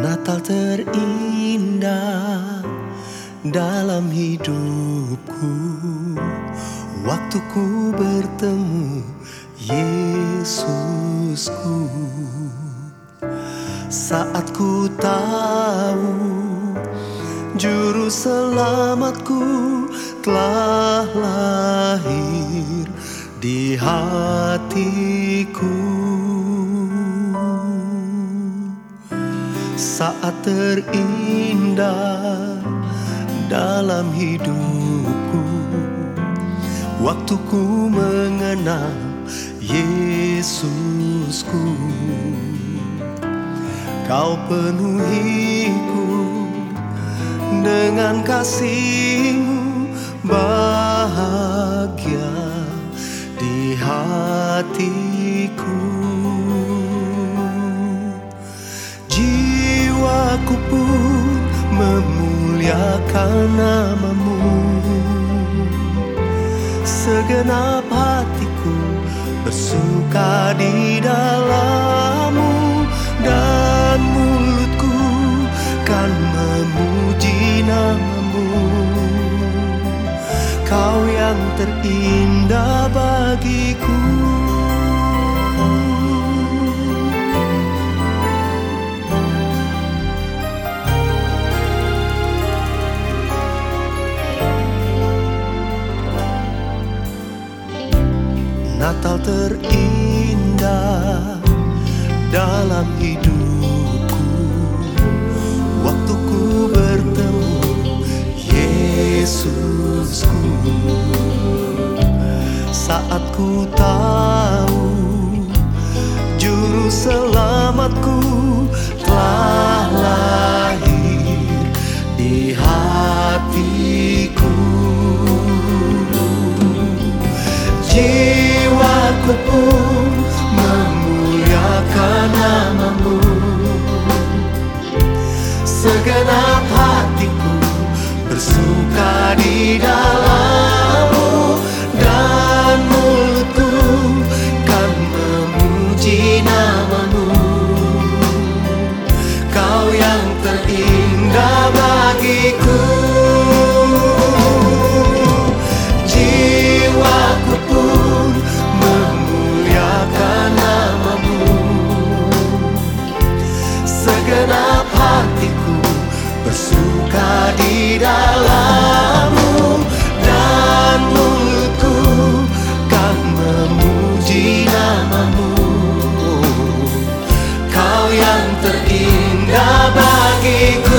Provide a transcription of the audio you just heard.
Natal terindah dalam hidupku, waktu ku bertemu Yesusku. Saat ku tahu juru selamatku telah lahir di hatiku. Saat terindah dalam hidupku, waktu ku mengenal Yesusku. Kau penuhiku dengan kasih-Mu, bahagia di hatiku. Jiwaku pun memuliakan nama-Mu, segenap hatiku bersuka di dalam-Mu, dan mulutku kan memuji nama-Mu. Kau yang terindah bagiku. Natal terindah dalam hidupku, waktu ku bertemu Yesusku. Saat ku tahu juru selamatku telah lahir di hatiku. Jiwaku pun memuliakan nama-Mu, segenap hatiku bersuka di dalam-Mu, dan mulutku kan memuji nama-Mu. Kau yang terindah bagiku. Jiwaku pun memuliakan nama-Mu, segenap hatiku bersuka di dalam-Mu, dan mulutku kan memuji nama-Mu. Kau yang terindah bagiku.